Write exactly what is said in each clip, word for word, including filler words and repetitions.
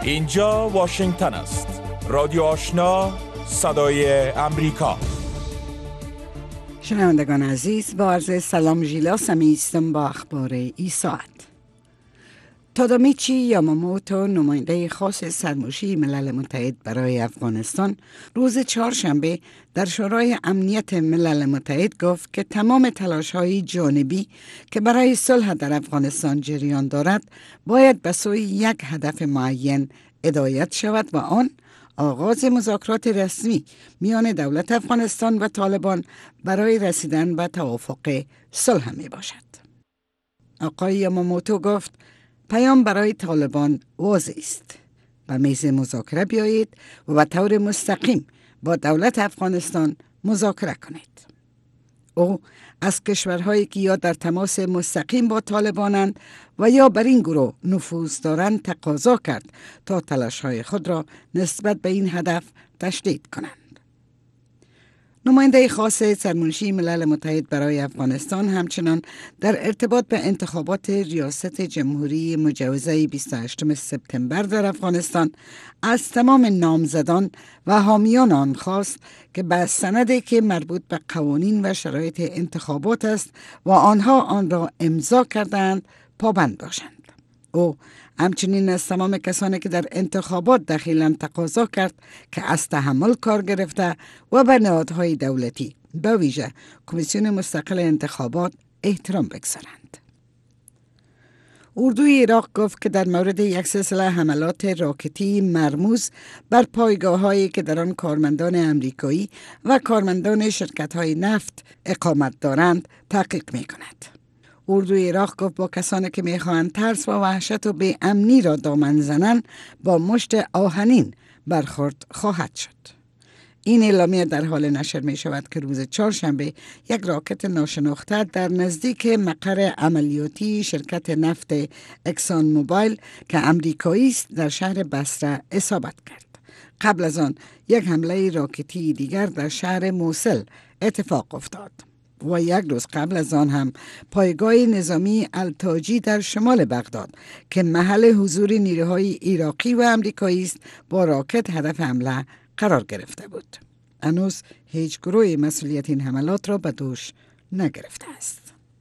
اینجا واشنگتن است. رادیو آشنا، صدای امریکا. شنوندگان عزیز، با عرض سلام ژیلا سمیستم با اخبار ای ساعت. تادامیچی یاماموتو، نماینده خاص سرمشی ملل متحد برای افغانستان، روز چهارشنبه در شورای امنیت ملل متحد گفت که تمام تلاش‌های جانبی که برای صلح در افغانستان جریان دارد باید به سوی یک هدف معین هدایت شود و آن آغاز مذاکرات رسمی میان دولت افغانستان و طالبان برای رسیدن به توافق صلح می باشد. آقای یاماموتو گفت پیام برای طالبان واضح است. به میز مذاکره بیایید و به طور مستقیم با دولت افغانستان مذاکره کنید. او از کشورهایی که یا در تماس مستقیم با طالبانند و یا بر این گروه نفوذ دارند تقاضا کرد تا تلاش‌های خود را نسبت به این هدف تشدید کنند. نماینده خاص سرمنشی ملل متحد برای افغانستان همچنان در ارتباط به انتخابات ریاست جمهوری مجوزه بیست و هشتم سپتامبر در افغانستان از تمام نامزدان و حامیان آن خواست که به سندی که مربوط به قوانین و شرایط انتخابات است و آنها آن را امضا کردند پابند باشند. او همچنین از تمام کسانی که در انتخابات دخیلند تقاضا کرد که از تحمل کار گرفته و به نهادهای دولتی به ویژه کمیسیون مستقل انتخابات احترام بگذارند. اردوی عراق گفت که در مورد یک سلسله حملات راکتی مرموز بر پایگاه‌هایی که در آن کارمندان امریکایی و کارمندان شرکت‌های نفت اقامت دارند تحقیق می‌کند. اردوی عراق گفت با کسانی که میخواهند ترس و وحشت و بی امنی را دامن زنند با مشت آهنین برخورد خواهد شد. این اعلامیه در حال نشر می شود که روز چهارشنبه یک راکت ناشناخته در نزدیک مقر عملیاتی شرکت نفت اکسان موبایل که امریکایی است در شهر بصره اصابت کرد. قبل از آن یک حمله راکتی دیگر در شهر موصل اتفاق افتاد. و یک روز قبل از آن هم پایگاه نظامی التاجی در شمال بغداد که محل حضور نیروهای عراقی و امریکایی است با راکت هدف حمله قرار گرفته بود. هنوز هیچ گروه مسئولیت این حملات را به دوش نگرفته است.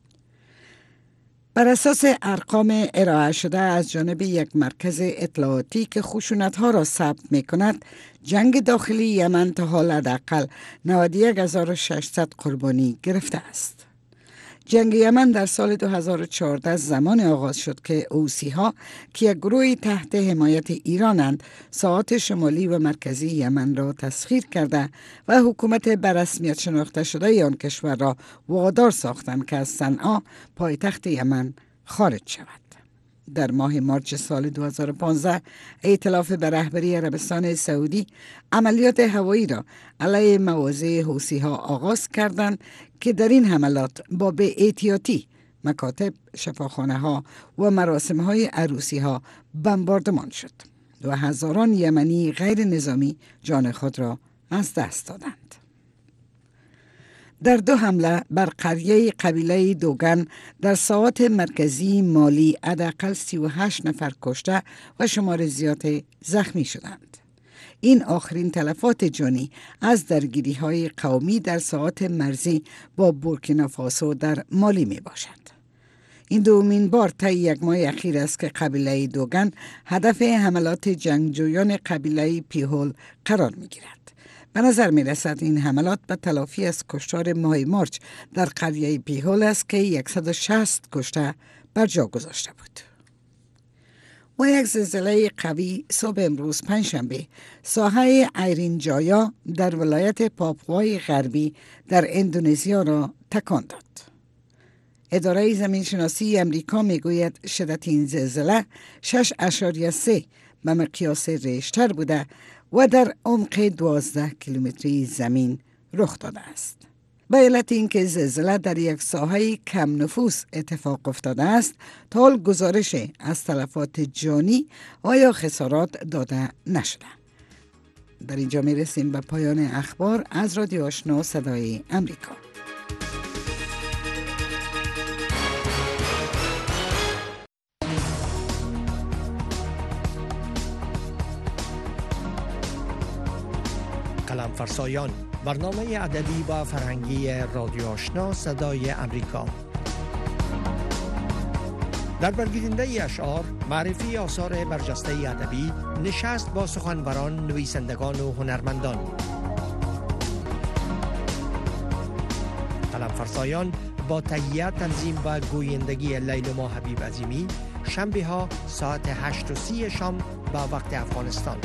بر اساس ارقام ارائه شده از جانب یک مرکز اطلاعاتی که خشونت‌ها را ثبت می‌کند، جنگ داخلی یمن تا حال حداقل نود و یک هزار و ششصد قربانی گرفته است. جنگ یمن در سال دو هزار و چهارده زمان آغاز شد که حوثی‌ها که یک گروهی تحت حمایت ایرانند ساحات شمالی و مرکزی یمن را تسخیر کرده و حکومت به رسمیت شناخته شده آن کشور را وادار ساختند که از صنعا پایتخت یمن خارج شود. در ماه مارچ سال دو هزار و پانزده ائتلاف به رهبری عربستان سعودی عملیات هوایی را علیه مواضع حوثی‌ها آغاز کردند که در این حملات با به احتیاطی مکاتب، شفاخانه‌ها و مراسم‌های عروسی‌ها بمباردمان شد و هزاران یمنی غیر نظامی جان خود را از دست دادند. در دو حمله بر قریه قبیله دوگان در ساحات مرکزی مالی حداقل سی و هشت نفر کشته و شمار زیادی زخمی شدند. این آخرین تلفات جانی از درگیری‌های قومی در ساحات مرزی با بورکینافاسو در مالی می باشد. این دومین بار طی یک ماه اخیر است که قبیله دوگان هدف حملات جنگجویان قبیله پیهول قرار می گیرد. به نظر می رسد این حملات به تلافی از کشتار ماه مارچ در قریه پیهول است که صد و شصت کشته بر جا گذاشته بود. و یک زلزله قوی صبح امروز پنجشنبه ساحه ایرین جایا در ولایت پاپوای غربی در اندونزیا را تکان داد. اداره زمینشناسی امریکا می گوید شدت این زلزله شش اشاریه سه به مقیاس ریشتر بوده و در عمق دوازده کیلومتری زمین رخ داده است. به علت اینکه زلزله در یک ساحه کم نفوس اتفاق افتاده است، تا حال گزارش از تلفات جانی و یا خسارات داده نشده. در اینجا می رسیم به پایان اخبار از رادیو آشنا صدای امریکا. قلم فرسایان، برنامه ادبی و فرهنگی رادیو آشنا صدای امریکا. در برگیرنده اشعار، معرفی آثار برجسته ادبی، نشست با سخنوران، نویسندگان و هنرمندان. قلم فرسایان با تهیه، تنظیم و گویندگی لیلما حبیب عظیمی، شنبه ها ساعت هشت و سی شام به وقت افغانستان.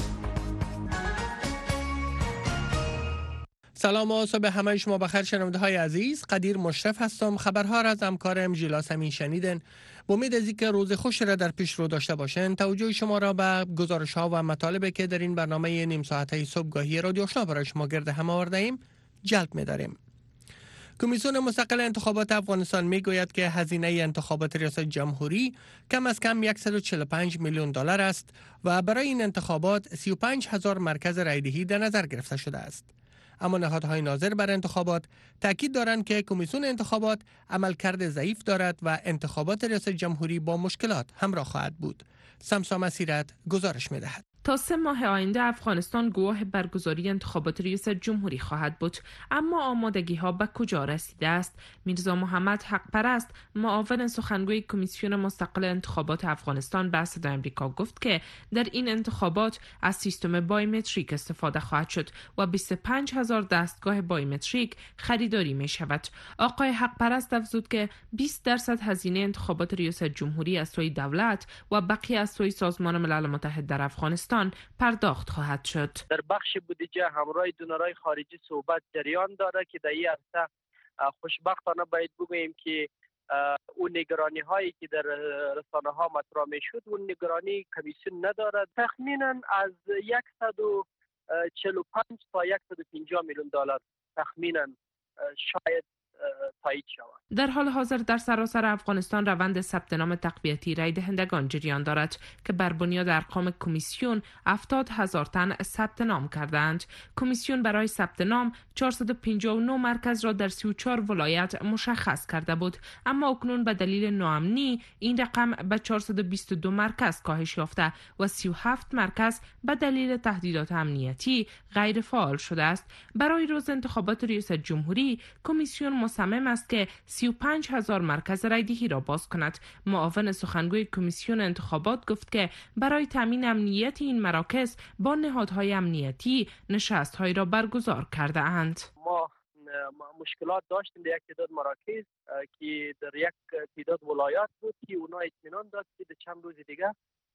سلام و صبح همه شما بخیر شنونده های عزیز. قدیر مشرف هستم. خبرها را از همکارم جیلا سمی شنیدن. با امید از اینکه روز خوش را در پیش رو داشته باشین، توجه شما را به گزارش ها و مطالبی که در این برنامه نیم ساعته صبحگاهی رادیو آشنا برای شما گرد هم آورده ایم جلب می داریم. کمیسیون مستقل انتخابات افغانستان می گوید که هزینه انتخابات ریاست جمهوری کم از کم صد و چهل و پنج میلیون دلار است و برای این انتخابات سی و پنج هزار مرکز رایدهی در نظر گرفته شده است. اما نهادهای ناظر بر انتخابات تاکید دارند که کمیسیون انتخابات عملکرد ضعیف دارد و انتخابات ریاست جمهوری با مشکلات همراه خواهد بود. سمسا مسیرت گزارش می دهد. تا سه ماه آینده افغانستان گواه برگزاری انتخابات ریاست جمهوری خواهد بود، اما آمادگی ها به کجا رسیده است؟ میرزا محمد حق پرست، معاون سخنگوی کمیسیون مستقل انتخابات افغانستان به صدای آمریکا گفت که در این انتخابات از سیستم بایومتریک استفاده خواهد شد و بیست و پنج هزار دستگاه بایومتریک خریداری می شود. آقای حق پرست افزود که بیست درصد هزینه انتخابات ریاست جمهوری از سوی دولت و بقیه از سوی سازمان ملل متحد در افغانستان پرداخت خواهد شد. در بخش بودجه همراه دونرهای خارجی صحبت جریان داره که در این عرصه خوشبختانه باید بگوییم که اون نگرانی هایی که در رسانه ها مطرح می شد اون نگرانی کمیسیون ندارد. تخمینا از صد و چهل و پنج تا صد و پنجاه میلیون دلار تخمینا شاید تایید شود. در حال حاضر در سراسر افغانستان روند ثبت نام تقویتی رای دهندگان جریان دارد که بر بنیاد ارقام کمیسیون هفتاد هزار تن ثبت نام کردند. کمیسیون برای ثبت نام چهارصد و پنجاه و نه مرکز را در سی و چهار ولایت مشخص کرده بود، اما اکنون به دلیل ناامنی این رقم به چهارصد و بیست و دو مرکز کاهش یافته و سی و هفت مرکز به دلیل تهدیدات امنیتی غیر فعال شده است. برای روز انتخابات ریاست جمهوری کمیسیون مصمم است که سی و پنج هزار مرکز رایدهی را باز کند. معاون سخنگوی کمیسیون انتخابات گفت که برای تامین امنیت این مراکز با نهادهای امنیتی نشست‌هایی را برگزار کرده اند. ما مشکلات داشتیم در یک تعداد مراکز که در یک تعداد ولایات بود که اونا اطمینان داد که چند روز دیگه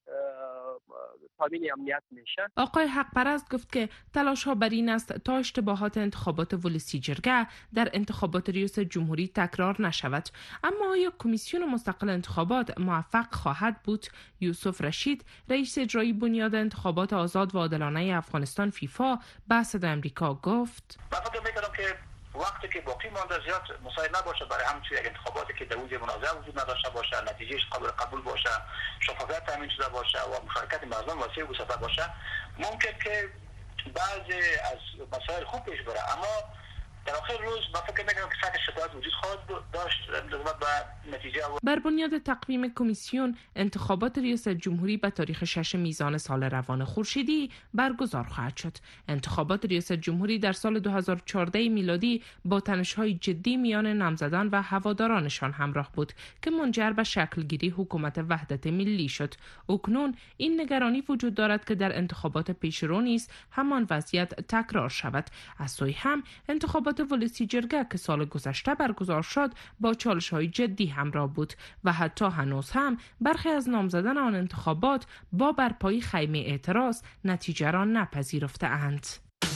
تامین امنیت میشه. آقای حق پرست گفت که تلاش ها بر این است تا اشتباهات انتخابات ولسی جرگه در انتخابات ریاست جمهوری تکرار نشود. اما آیا کمیسیون مستقل انتخابات موفق خواهد بود؟ یوسف رشید، رئیس اجرایی بنیاد انتخابات آزاد و عادلانه افغانستان فیفا به صدای آمریکا گفت: من فکر می‌کنم که وقتی که باقی مانده زیاد مساعد نباشه برای همچین یک انتخاباتی که در اوج منازعه وجود نداشته باشه، نتیجهش قابل قبول باشه، شفافیت تامین شده باشه و مشارکت مردم وسیع و گسترده باشه، ممکن که بعضی از مسائل خوب پیش بره، اما در آخر روز من فکر می‌کنم که سطح شکایت وجود خواهد داشت نسبت به نتیجه. بر بنیاد تقویم کمیسیون انتخابات ریاست جمهوری به تاریخ شش میزان سال روان خورشیدی برگزار خواهد شد. انتخابات ریاست جمهوری در سال دو هزار و چهارده میلادی با تنش‌های جدی میان نامزدان و هوادارانشان همراه بود که منجر به شکلگیری حکومت وحدت ملی شد. اکنون این نگرانی وجود دارد که در انتخابات پیشرو نیز همان وضعیت تکرار شود. از سوی هم انتخابات ولسی جرگه که سال گذشته برگزار شد با چالش‌های جدی همراه بود و حتی هنوز هم برخی از نامزدان آن انتخابات با برپایی خیمه اعتراض نتیجه را نپذیرفته اند.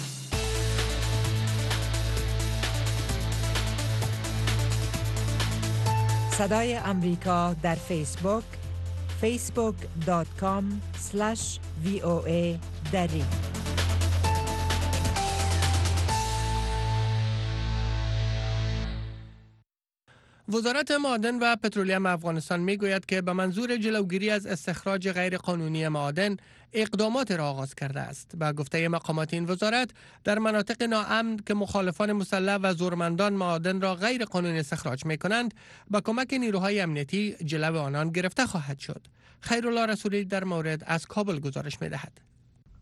صدای امریکا در فیسبوک فیسبوک دات کام اسلش وی او ای دری. وزارت معادن و پترولیوم افغانستان میگوید که به منظور جلوگیری از استخراج غیرقانونی معادن اقدامات را آغاز کرده است. با گفته مقامات این وزارت در مناطق ناامن که مخالفان مسلح و زورمندان معادن را غیر قانونی استخراج می کنند با کمک نیروهای امنیتی جلو آنان گرفته خواهد شد. خیرالله رسولی در مورد از کابل گزارش می دهد.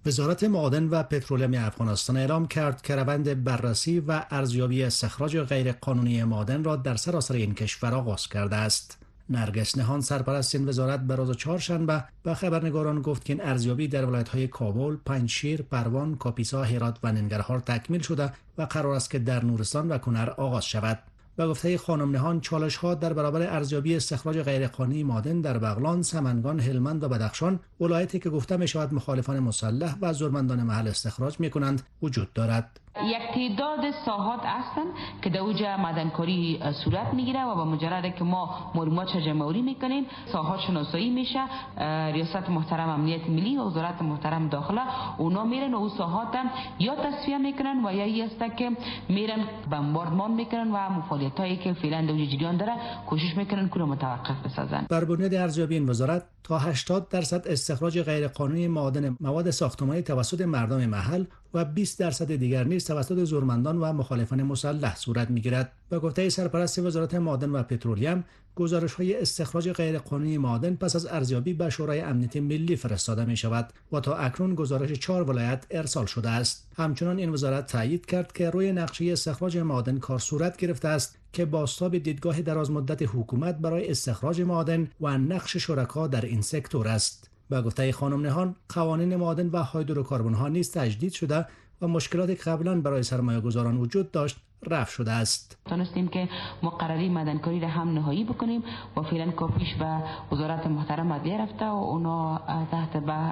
وزارت معادن و پترولیم افغانستان اعلام کرد که روند بررسی و ارزیابی استخراج غیرقانونی معادن را در سراسر این کشور آغاز کرده است. نرگس نهان سرپرست این وزارت به روز چهارشنبه به خبرنگاران گفت که این ارزیابی در ولایت‌های کابل، پنجشیر، پروان، کاپیسا، هرات و ننگرهار تکمیل شده و قرار است که در نورستان و کنر آغاز شود. به گفته خانم نهان، چالش‌ها در برابر ارزیابی استخراج غیرقانونی معادن در بغلان، سمنگان، هلمند و بدخشان، ولایتی که گفته می‌شود مخالفان مسلح و زورمندان محل استخراج می‌کنند، وجود دارد. یک تعداد ساحات هستند که در اوجا معدنکاری صورت میگیره و با مجرد که ما معلومات جمع‌آوری میکنیم، ساحات شناسایی میشه، ریاست محترم امنیت ملی و وزارت محترم داخله اونا میرن و او ساحات یا تصفیه میکنن و یا است که میرن بمباردمان میکنن و مفاعلتایی که فعلا در اوجا جریان داره کوشش میکنن که رو متوقف بسازن. بر بنیاد ارزیابی این وزارت تا هشتاد درصد استخراج غیرقانونی معادن مواد ساختمانی توسط مردم محل و بیست درصد دیگر نیز توسط زورمندان و مخالفان مسلح صورت می‌گیرد. به گفته سرپرست وزارت معادن و پترولیم، گزارش‌های استخراج غیرقانونی معادن پس از ارزیابی به شورای امنیت ملی فرستاده می‌شود و تا اکنون گزارش چهار ولایت ارسال شده است. همچنین این وزارت تایید کرد که روی نقشه استخراج معادن کار صورت گرفته است که بازتاب دیدگاه درازمدت حکومت برای استخراج معادن و نقش شرکا در این سکتور است. به گفته خانم نهان، قوانین معادن و هیدروکاربن‌ها نیز تجدید شده و مشکلاتی که قبلا برای سرمایه‌گذاران وجود داشت رفع شده است. تونستیم که مقرری معدنکاری را هم نهایی بکنیم و فعلا کافیش به وزارت محترم عدلیه رفته و اونا تحت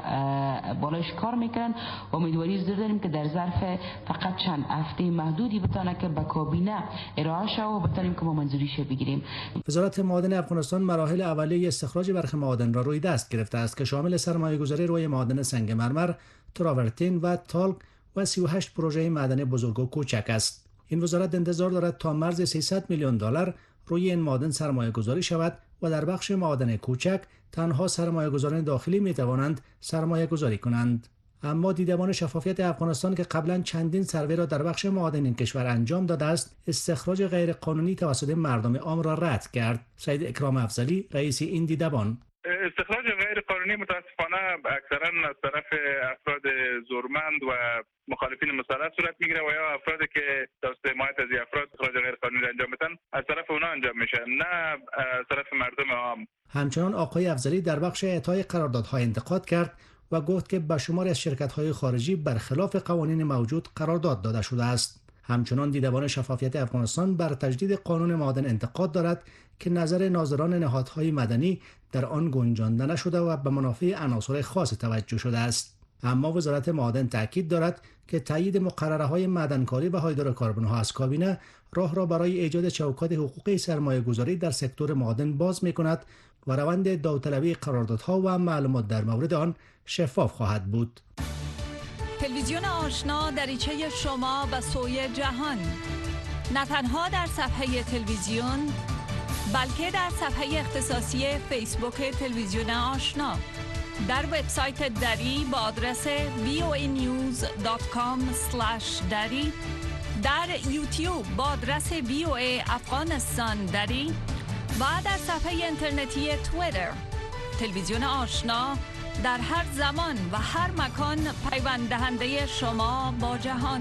به بالایش کار میکنن و امیدواری زیر داریم که در ظرف فقط چند هفته محدودی بتونه که به کابینه ارائه شه و بتونیم که ما منظوریش بگیریم. وزارت معادن افغانستان مراحل اولیه استخراج برخی معادن را روی دست گرفته است که شامل سرمایه‌گذاری روی معادن سنگ مرمر، تراورتین و تالک و سی و هشت پروژه معدنی بزرگ و کوچک است. این وزارت انتظار دارد تا مرز سیصد میلیون دلار روی این معادن سرمایه گذاری شود و در بخش معادن کوچک تنها سرمایه گذاران داخلی می توانند سرمایه گذاری کنند. اما دیدبان شفافیت افغانستان که قبلا چندین سروی را در بخش معادن این کشور انجام داده است، استخراج غیرقانونی توسط مردم عام را رد کرد. سید اکرام افضلی، رئیس این دیدبان: استخراج غیر قانونی متاسفانه اکثرا از طرف افراد زورمند و مخالفین مسلح صورت میگیره و یا افرادی که توسط حمایت از افراد استخراج غیر قانونی انجام میدن از طرف اونا انجام میشه، نه از طرف مردم عام. همچنان آقای افضلی در بخش اعطای قراردادها انتقاد کرد و گفت که به شماری از شرکت‌های خارجی برخلاف قوانین موجود قرارداد داده شده است. همچنان دیدبان شفافیت افغانستان بر تجدید قانون معادن انتقاد دارد که نظر ناظران نهادهای مدنی در آن گنجانده نشده و به منافع عناصر خاص توجه شده است. اما وزارت معادن تاکید دارد که تایید مقرره‌های معدنکاری و هیدروکاربن‌ها از کابینه راه را برای ایجاد چوکات حقوقی سرمایه‌گذاری در سکتور معادن باز می‌کند و روند داوطلبی قراردادها و معلومات در مورد آن شفاف خواهد بود. تلویزیون آشنا دریچه شما به سوی جهان، نه تنها در صفحه تلویزیون بلکه در صفحه اختصاصی فیسبوک تلویزیون آشنا، در وبسایت دری با آدرس وی او ای نیوز دات کام اسلش دری، در یوتیوب با آدرس وی او ای افغانستان دری و در صفحه اینترنتی توییتر. تلویزیون آشنا در هر زمان و هر مکان پیوند دهنده شما با جهان.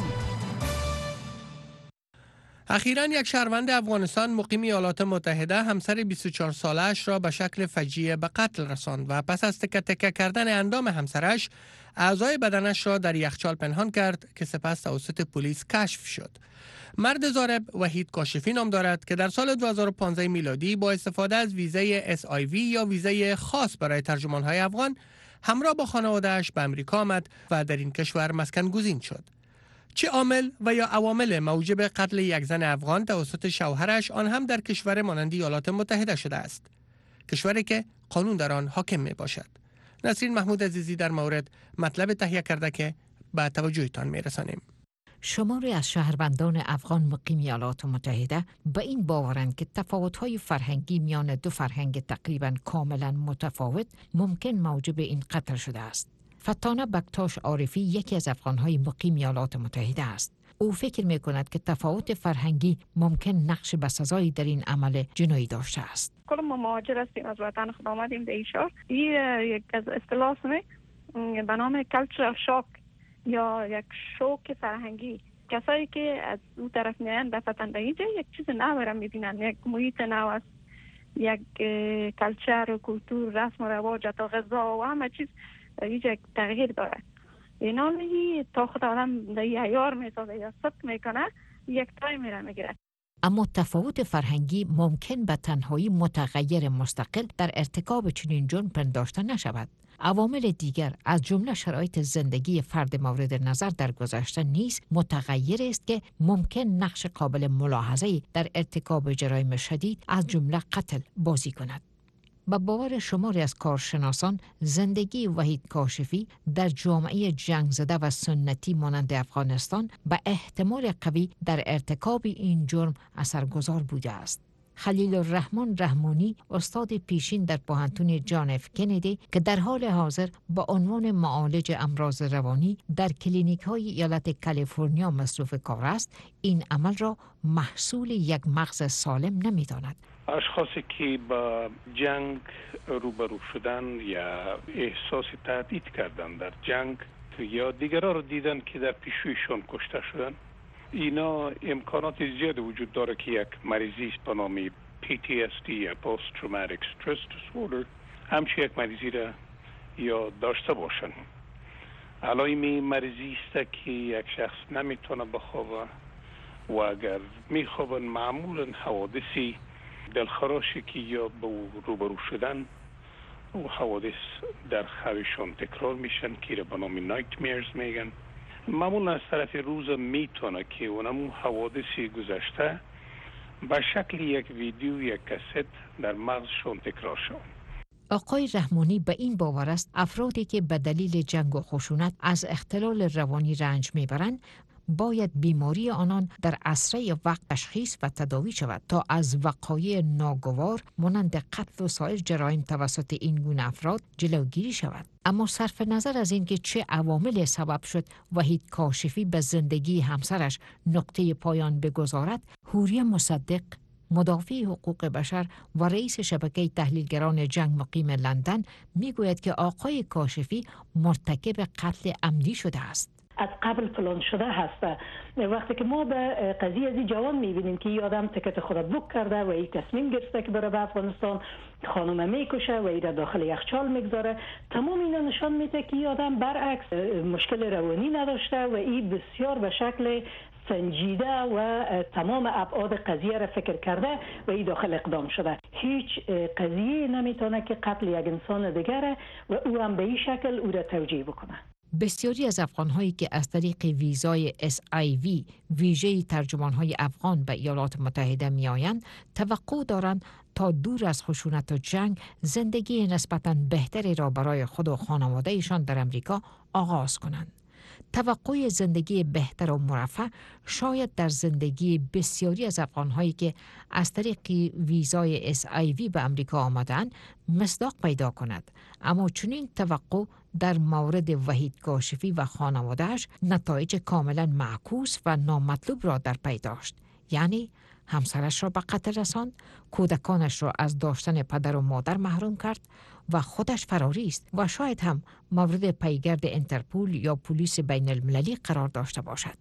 اخیراً یک شهروند افغانستان مقیم ایالات متحده همسر بیست و چهار ساله‌اش را به شکل فجیع به قتل رساند و پس از تکه تکه کردن اندام همسرش اعضای بدنش را در یخچال پنهان کرد که سپس توسط پلیس کشف شد. مرد ضارب وحید کاشفی نام دارد که در سال دو هزار و پانزده میلادی با استفاده از ویزای اس آی وی یا ویزای خاص برای ترجمان‌های افغان همراه با خانواده‌اش به امریکا آمد و در این کشور مسکن گزین شد. چه عامل و یا عوامل موجب قتل یک زن افغان توسط شوهرش آن هم در کشور مانند ایالات متحده شده است؟ کشوری که قانون در آن حاکم می باشد. نسرین محمود عزیزی در مورد مطلب تهیه کرده که به توجهتان می رسانیم. شماری از شهروندان افغان مقیم ایالات متحده به این باورند که تفاوت‌های فرهنگی میان دو فرهنگ تقریباً کاملاً متفاوت ممکن موجب این قتل شده است. فتانه بکتاش عارفی یکی از افغان‌های مقیم ایالات متحده است. او فکر می‌کند که تفاوت فرهنگی ممکن نقش بسزایی در این عمل جنایی داشته است. کل ما مهاجر هستیم، از وطن خود آمدیم در این شهر. این یک از اصطلاح به نام کلچر شاک یا یک شوق فرهنگی. کسایی که از اون طرف میان دفتن به اینجا یک چیز نو را میبینن، یک محیط نو است، یک کلچر و کلتور، رسم و رواج تا غذا و همه چیز اینجا تغییر داره. اینا میگی تا خود آدم در یار میسازه یا صدق میکنه یک تای میره میگیره. اما تفاوت فرهنگی ممکن به تنهایی متغیر مستقل در ارتکاب چنین جرم پنداشته نشود. عوامل دیگر از جمله شرایط زندگی فرد مورد نظر در گذشته نیز متغیر است که ممکن نقش قابل ملاحظه‌ای در ارتکاب جرایم شدید از جمله قتل بازی کند. با باور شماری از کارشناسان، زندگی وحید کاشفی در جامعه جنگ زده و سنتی مانند افغانستان به احتمال قوی در ارتکاب این جرم اثرگذار بوده است. خلیل الرحمن رحمانی، استاد پیشین در پوهنتون جان اف کندی که در حال حاضر با عنوان معالج امراض روانی در کلینیک‌های ایالت کالیفرنیا مصروف کار است، این عمل را محصول یک مغز سالم نمی‌داند. اشخاصی که با جنگ روبرو شدن یا احساس تهدید کردن در جنگ یا دیگرها رو دیدن که در پیشویشان کشته شدن، اینا امکانات زیاد وجود داره که یک مریضی است به نام پی تی اس دی یا پست تروماتیک استرس دیسوردر همچه یک مریضی را یا داشته باشن. علائم مریضی است که یک شخص نمیتونه بخوابه و اگر میخوابن معمولا حوادثی دلخراشی که یا به روبرو شدن و حوادث در خوابشان تکرار میشن که را به نام نایت میرز میگن. معمولا از طرف روز میتونه که اونمون حوادثی گذشته به شکل یک ویدیو یا کست در مغزشون تکرار شد. آقای رحمانی به این باور است افرادی که به دلیل جنگ و خشونت از اختلال روانی رنج میبرند باید بیماری آنان در اسرع وقت تشخیص و تداوی شود تا از وقایع ناگوار مانند قتل و سایر جرایم توسط این گونه افراد جلوگیری شود. اما صرف نظر از اینکه چه عواملی سبب شد وحید کاشفی به زندگی همسرش نقطه پایان بگذارد، حوریه مصدق، مدافع حقوق بشر و رئیس شبکه تحلیلگران جنگ مقیم لندن میگوید که آقای کاشفی مرتکب قتل عمدی شده است. از قبل پلان شده هست. وقتی که ما به قضیه از جوان میبینیم که این آدم تکت خود بوک کرده و این تصمیم گرفته که بره به افغانستان، خانم میکشه و این داخل یخچال میگذاره، تمام اینا نشان میده که این آدم برعکس مشکل روانی نداشته و این بسیار به شکل سنجیده و تمام ابعاد قضیه را فکر کرده و این داخل اقدام شده. هیچ قضیه نمیتونه که قتل یک انسان دیگره و او هم به این شکل او را توجیه بکنه. بسیاری از افغان‌هایی که از طریق ویزای اس آی وی ویژه ترجمان‌های افغان به ایالات متحده می‌آیند، توقع دارند تا دور از خشونت و جنگ زندگی نسبتاً بهتری را برای خود و خانواده‌شان در امریکا آغاز کنند. توقع زندگی بهتر و مرفه شاید در زندگی بسیاری از افغان‌هایی که از طریق ویزای اس آی وی به امریکا آمدند مصداق پیدا کند، اما چنین توقع در مورد وحید کاشفی و خانواده‌اش نتایج کاملا معکوس و نامطلوب را در پی داشت. یعنی همسرش را به قتل رساند، کودکانش را از داشتن پدر و مادر محروم کرد و خودش فراری است و شاید هم مورد پیگرد انترپول یا پلیس بین المللی قرار داشته باشد.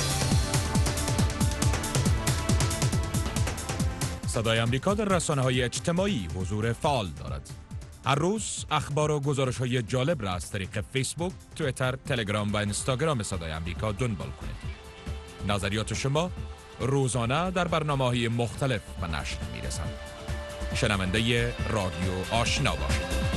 صدای امریکا در رسانه‌های اجتماعی حضور فعال دارد. هر روز اخبار و گزارش‌های جالب را از طریق فیسبوک، توییتر، تلگرام و اینستاگرام صدای امریکا دنبال کنید. نظریات شما روزانه در برنامه‌های مختلف به نشر می‌رسند. شنونده رادیو آشنا باشید.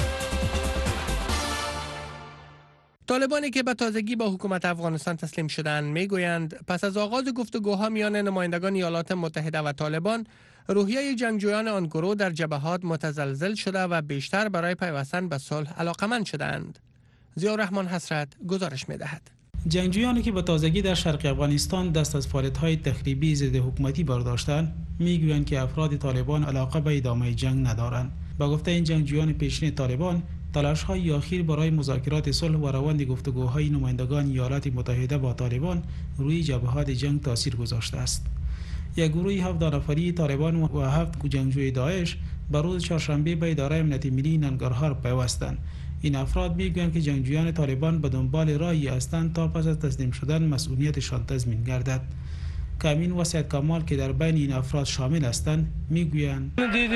طالبانی که به تازگی با حکومت افغانستان تسلیم شدند میگویند پس از آغاز گفتگوها میان نمایندگان ایالات متحده و طالبان، روحیه جنگجویان آن گروه در جبهات متزلزل شده و بیشتر برای پیوستن به صلح علاقمند شدند. ضیاءالرحمن حسرت گزارش می‌دهد. جنگجویانی که به تازگی در شرق افغانستان دست از فعالیت‌های تخریبی ضد حکومتی برداشتند، میگویند که افراد طالبان علاقه به ادامه جنگ ندارند. با گفته این جنگجویان پیشین طالبان، تلاش‌های اخیر برای مذاکرات صلح و روند گفتگوهای نمایندگان ایالات متحده با طالبان روی جبهات جنگ تاثیر گذاشته است. یک گروه هفت نفری طالبان و هفت جنگجوی داعش به روز چهارشنبه به اداره امنیت ملی ننگرهار پیوستند. این افراد میگویند که جنگجویان طالبان به دنبال راهی هستند تا پس از تسلیم شدن مسئولیتشان تضمین گردد. کامین و سید کمال که در بین این افراد شامل هستند میگویند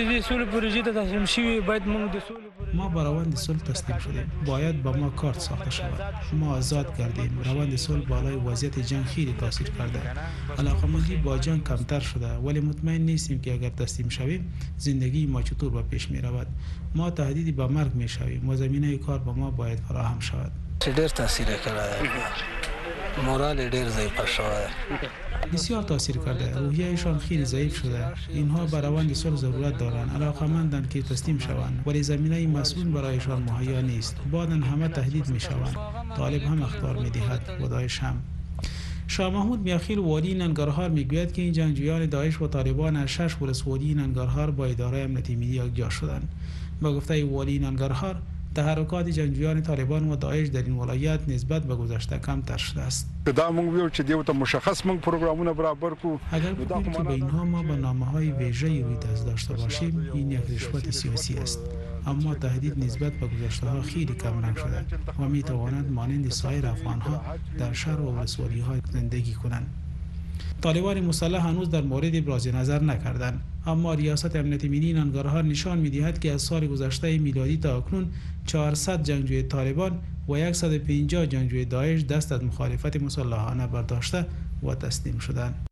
ما به روند صلح تسلیم شدیم، باید به ما کارت ساخته شود، ما آزاد کردیم. روند صلح بالای وضعیت جنگ خیلی تاثیر کرده، علاقمندی با جنگ کمتر شده، ولی مطمئن نیستیم که اگر تسلیم شویم زندگی ما چطور به پیش می رود. ما تهدیدی به مرگ می شویم و زمینه کار به ما باید فراهم شود. ډېر تاثیر کرده، مورال ډېر ضعیف شده، بسیار تاثیر کرده، روحیه‌شان خیلی ضعیف شده. اینها به روند صلح ضرورت دارند، علاقمندند که تسلیم شوند، ولی زمینه مسئول برایشان مهیا نیست. بعداً همه تهدید می شوند، طالب هم اخطار می دهد و داعش هم. شاه محمود میاخیل والی ننگرهار میگوید که این جنگجویان داعش و طالبان از شش ولسوالی ننگرهار با اداره امنیت ملی یکجا شدند. با گفته والی ننگرهار، تحرکات جنگجویان طالبان و داعش در این ولایت نسبت به گذشته کمتر شده است. دا موږ ویل چې دیو ته مشخص موږ پروګرامونه برابر کو. اگر بگوییم که به اینها ما برنامه‌های ویژه‌ای روی دست داشته باشیم، این یک رشوت سیاسی است. اما تهدید نسبت به گذشته‌ها خیلی کم رنگ شده و می‌تواند مانند سایر افغان‌ها در شهر و ولسوالی‌ها زندگی کنند. طالبان مسلح هنوز در مورد ابراز نظر نکردند، اما ریاست امنیت ملی ننگرهار نشان می‌دهد که از سال گذشته میلادی تا اکنون چهارصد جنگجوی طالبان و صد و پنجاه جنگجوی داعش دست از مخالفت مسلحانه برداشته و تسلیم شدند.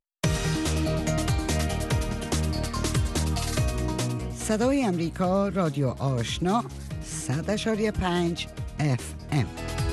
صدای امریکا، رادیو آشنا، صد و پنج اف ام.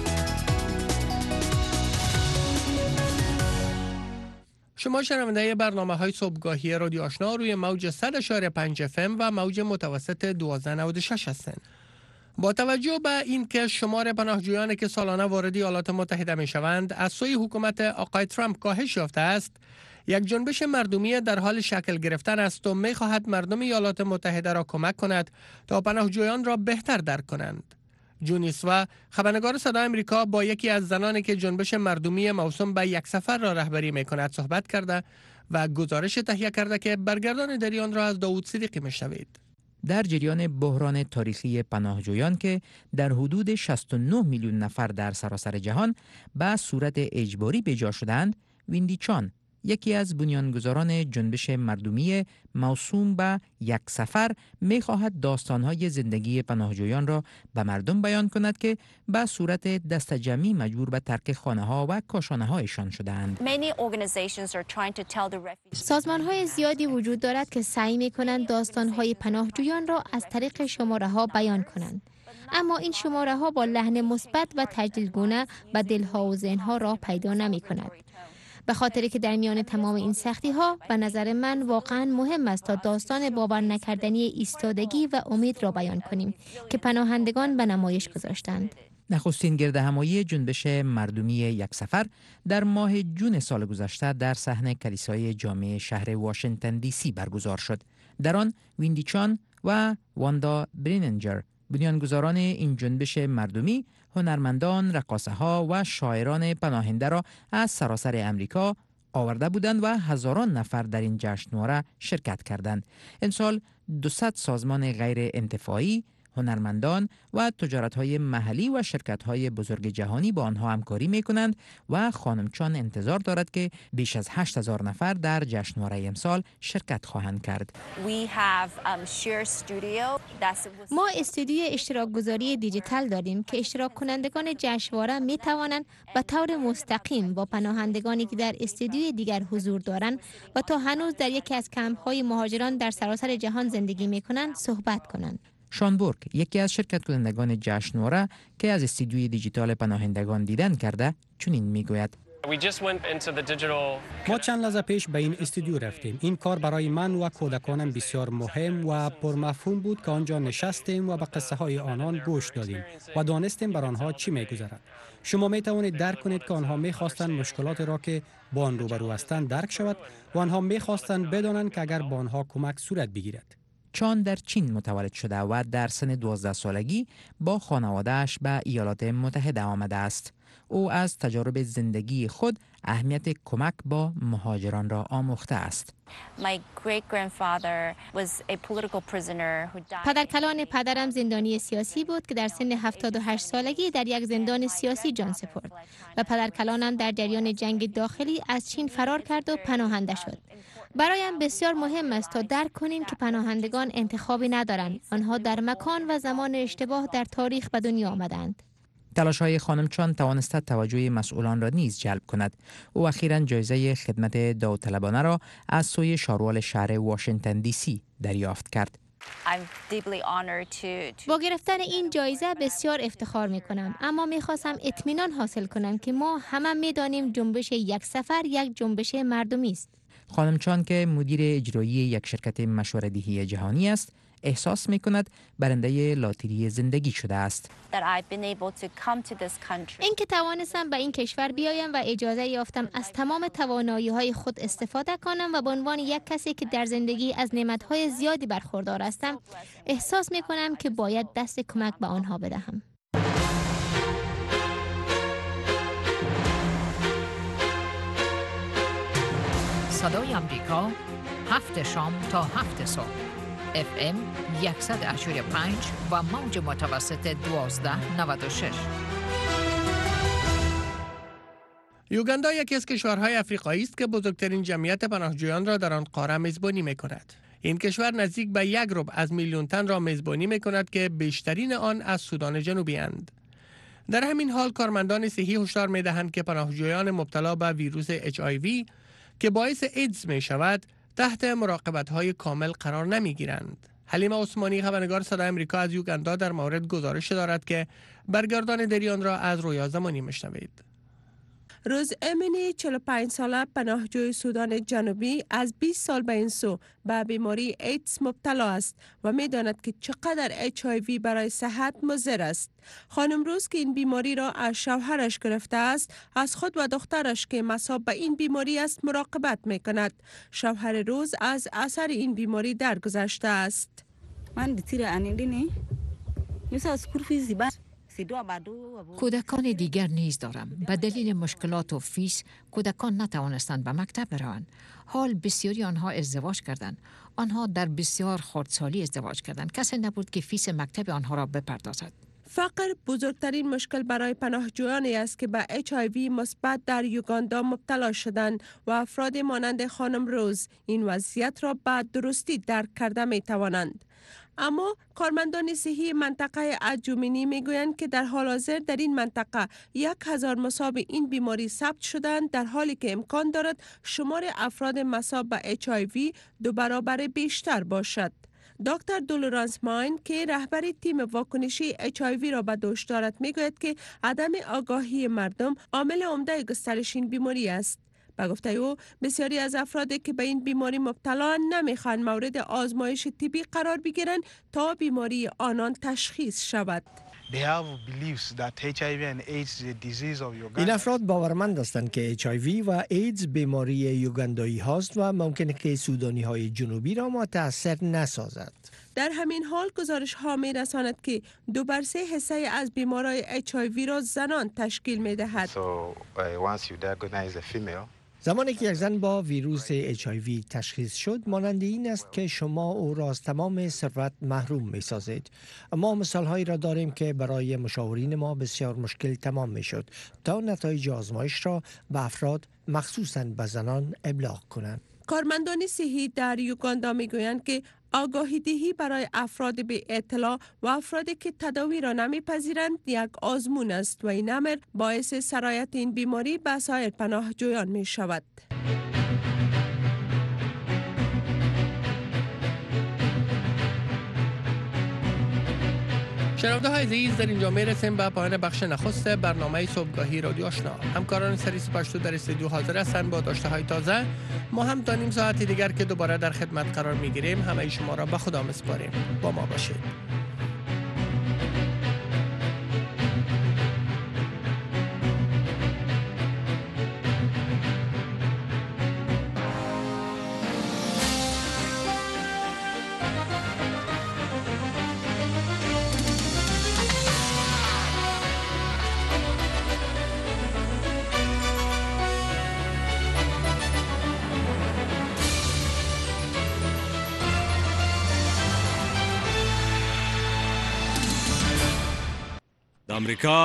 شما شنونده برنامه های صبحگاهی رادیو آشنا روی موج صد و پنج اف ام و موج متوسط دوازده نود و شش هستند. با توجه به اینکه شمار پناهجویانی که سالانه وارد ایالات متحده می شوند از سوی حکومت آقای ترامپ کاهش یافته است، یک جنبش مردمی در حال شکل گرفتن است و می خواهد مردم ایالات متحده را کمک کند تا پناهجویان را بهتر درک کنند. جونیسوا، خبرنگار صدای امریکا، با یکی از زنانی که جنبش مردمی موسوم به یک سفر را رهبری می کند صحبت کرده و گزارش تهیه کرده که برگردان در آن را از داوود صدیقی میشنوید. در جریان بحران تاریخی پناهجویان که در حدود شصت و نه میلیون نفر در سراسر جهان به صورت اجباری به جا شدند، ویندی چان، یکی از بنیانگذاران جنبش مردمی موسوم به یک سفر، می خواهد داستانهای زندگی پناهجویان را به مردم بیان کند که به صورت دست جمعی مجبور به ترک خانه ها و کاشانه هایشان شدند. سازمان های زیادی وجود دارد که سعی می کنند داستان های پناهجویان را از طریق شماره ها بیان کنند. اما این شماره ها با لحن مثبت و تجدیدگونه به دلها و ذهنها راه پیدا نمی کند. به خاطر که در میان تمام این سختی ها به نظر من واقعا مهم است تا داستان باور نکردنی ایستادگی و امید را بیان کنیم که پناهندگان به نمایش گذاشتند. نخستین گردهمایی جنبش مردمی یک سفر در ماه جون سال گذشته در صحن کلیسای جامع شهر واشنگتن دی سی برگزار شد. در آن ویندی چان و واندا بریننجر، بنیانگذاران این جنبش مردمی، هنرمندان، رقاصه‌ها و شاعران پناهنده را از سراسر امریکا آورده بودند و هزاران نفر در این جشنواره شرکت کردند. امسال دویست سازمان غیر انتفاعی، هنرمندان و تجارت‌های محلی و شرکت‌های بزرگ جهانی با آنها همکاری می‌کنند و خانم چان انتظار دارد که بیش از هشت هزار نفر در جشنواره امسال شرکت خواهند کرد. ما استودیوی اشتراک گذاری دیجیتال داریم که اشتراک کنندگان جشنواره می توانند به طور مستقیم با پناهندگانی که در استودیوی دیگر حضور دارند و تا هنوز در یکی از کمپ‌های مهاجران در سراسر جهان زندگی می‌کنند صحبت کنند. شان بورگ، یکی از شرکت کنندگان جشنواره که از استودیوی دیجیتال پناهندگان دیدن کرده، چنین میگوید: ما چند لحظه پیش به این استودیو رفتیم. این کار برای من و کودکانم بسیار مهم و پرمفهوم بود که آنجا نشستیم و به قصه های آنان گوش دادیم و دانستیم بر آنها چی میگذرد. شما می توانید درک کنید که آنها میخواستند مشکلات را که با آن روبرو هستند درک شود و آنها میخواستند بدانند که اگر با آنها کمک صورت بگیرد. چان در چین متولد شده و در سن دوازده سالگی با خانواده‌اش به ایالات متحده آمده است. او از تجارب زندگی خود اهمیت کمک با مهاجران را آموخته است. پدرکلان پدرم زندانی سیاسی بود که در سن هفتاد و هشت سالگی در یک زندان سیاسی جان سپرد و پدرکلانم در جریان جنگ داخلی از چین فرار کرد و پناهنده شد. برایم بسیار مهم است تا درک کنیم که پناهندگان انتخابی ندارند. آنها در مکان و زمان اشتباه در تاریخ به دنیا آمدند. تلاش‌های خانم چان توانسته توجه مسئولان را نیز جلب کند. او اخیراً جایزه خدمت داوطلبانه را از سوی شاروال شهر واشنگتن دی سی دریافت کرد. با گرفتن این جایزه بسیار افتخار می کنم، اما می خواستم اطمینان حاصل کنم که ما همه می دانیم جنبش یک سفر یک جنبش مردمی است. خانم چان که مدیر اجرایی یک شرکت مشوره‌دهی جهانی است، احساس می کند برنده لاتری زندگی شده است. این که توانستم به این کشور بیایم و اجازه یافتم از تمام توانایی های خود استفاده کنم و به عنوان یک کسی که در زندگی از نعمت‌های زیادی برخوردار هستم، احساس می کنم که باید دست کمک به آنها بدهم. صدای آمریکا، هفت شام تا هفت صبح، اف ام صد و هشتاد و پنج و موج متوسط دوازده نود و شش. یوگاندا یکی از کشورهای افریقایی است که بزرگترین جمعیت پناهجویان را در آن قاره میزبانی می‌کند. این کشور نزدیک به یک ربع از میلیون تن را میزبانی می‌کند که بیشترین آن از سودان جنوبی اند. در همین حال کارمندان صحی هشدار می‌دهند که پناهجویان مبتلا به ویروس اچ آی وی که باعث ایدز می‌شود تحت مراقبت‌های کامل قرار نمی‌گیرند. حلیمه عثمانی خبرنگار صدای آمریکا از یوگاندا در مورد گزارش دارد که برگردان دریان را از رویا زمانی میشنوید. روز امینی چهل و پنج ساله پناهجوی سودان جنوبی از بیست سال به این سو به بیماری ایدز مبتلا است و می داند که چقدر اچ آی وی برای صحت مضر است. خانم روز که این بیماری را از شوهرش گرفته است، از خود و دخترش که مصاب به این بیماری است مراقبت می کند. شوهر روز از اثر این بیماری درگذشته است. من بطیر انیدینی مثل از کورفیزی با کودکان دیگر نیز دارم. به دلیل مشکلات و فیس کودکان نتوانستند به مکتب بروند. حال بسیاری آنها ازدواج کردند. آنها در بسیار خردسالی ازدواج کردند. کسی نبود که فیس مکتب آنها را بپردازد. فقر بزرگترین مشکل برای پناهجویانی است که به اچ آی وی مثبت در یوگاندا مبتلا شدند و افراد مانند خانم روز این وضعیت را به درستی درک کرده می توانند. اما کارمندان صحی منطقه اجومینی میگویند که در حال حاضر در این منطقه یک هزار مصاب این بیماری ثبت شدند، در حالی که امکان دارد شمار افراد مصاب به اچ آی وی دو برابر بیشتر باشد. دکتر دولورانس ماین که رهبر تیم واکنشی اچ آی وی را به دوش دارد میگوید که عدم آگاهی مردم عامل عمده گسترش این بیماری است. با گفته او بسیاری از افرادی که به این بیماری مبتلا نمیخوان مورد آزمایش طبی قرار بگیرند تا بیماری آنان تشخیص شود. این افراد باورمند هستند که اچ آی وی و ایدز بیماری یوگاندایی هاست و ممکن که سودانی های جنوبی را متاثر نسازد. در همین حال گزارش ها می رساند که دو بر سه حصه از بیمارای اچ آی وی را زنان تشکیل می دهد. زمانی که یک زن با ویروس اچ آی وی تشخیص شد، مانند این است که شما او را از تمام ثروت محروم می سازید. اما مثال هایی را داریم که برای مشاورین ما بسیار مشکل تمام می شد تا نتایج آزمایش را به افراد مخصوصاً به زنان ابلاغ کنند. کارمندان صحی در یوگاندا می گویند که آگاهی دهی برای افراد بی اطلاع و افرادی که تداوی را نمیپذیرند یک آزمون است و این امر باعث سرایت این بیماری به سایر پناهجویان می شود. شنونده های عزیز، در اینجا می رسیم به پایان بخش نخست برنامه صبحگاهی رادیو آشنا. همکاران سریس پشتو در استودیو حاضر هستند با داشته های تازه. ما هم تا نیم ساعتی دیگر که دوباره در خدمت قرار می گیریم همه شما را به خدا میسپاریم. با ما باشید. آمریکا